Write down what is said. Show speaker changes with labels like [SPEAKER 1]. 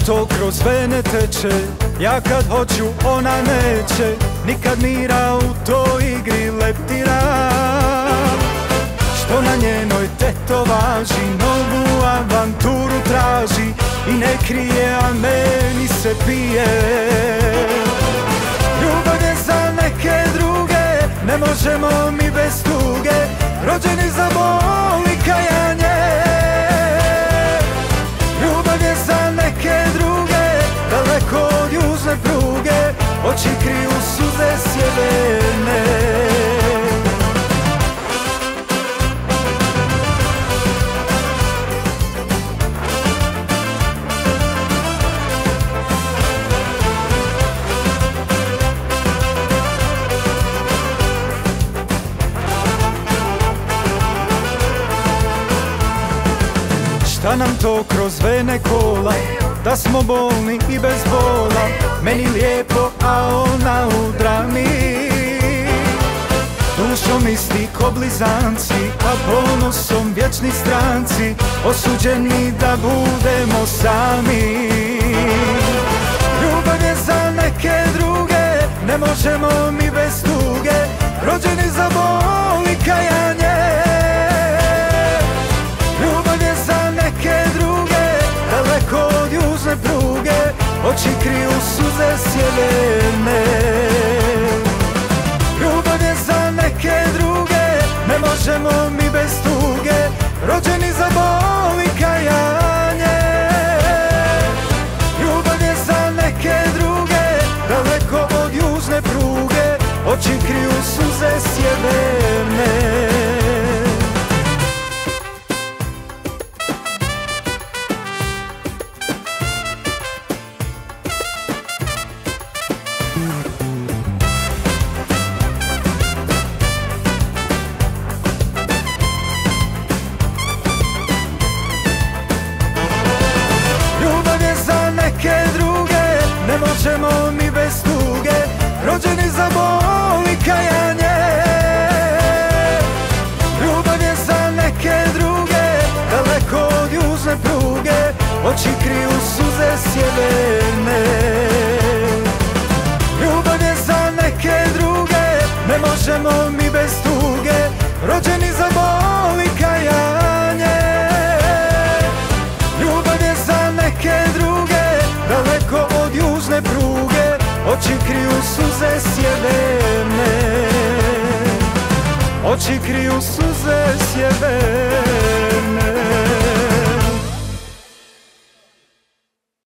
[SPEAKER 1] to kroz vene teče, ja kad hoću ona neće, nikad mira u toj igri leptira. Što na njenoj tetovaži, novu avanturu traži i ne krije, a meni se pije. Ljubav je za neke druge, ne možemo mi bez tuge, rođeni za bol i kajanje. Ljubav je za neke druge, daleko od južne pruge, oči kriju suze sjeverne. Šta nam to kroz vene kola, da smo bolni i bez bola, meni lijepo, a ona u drami. Dušom isti ko blizanci, a ponosom vječni stranci, osuđeni da budemo sami. Ljubav je za neke druge, ne možemo mi bez tuge, rođeni za bol i kajanje. Daleko od južne pruge, oči kriju suze sjeverne. Ljubav je za neke druge, ne možemo mi bez tuge, rođeni za bol i kajanje. Ljubav je za neke druge, daleko od južne pruge, oči kriju suze sjeverne. Ne možemo mi bez tuge, rođeni za bol i kajanje. Ljubav je za neke druge, daleko od južne pruge, oči kriju suze sjeverne. Ljubav je za neke druge, ne možemo mi bez tuge, rođeni za bol i kajanje. Ljubav je za neke druge, daleko od južne pruge, oči kriju suze sjeverne. Oči kriju suze sjeverne.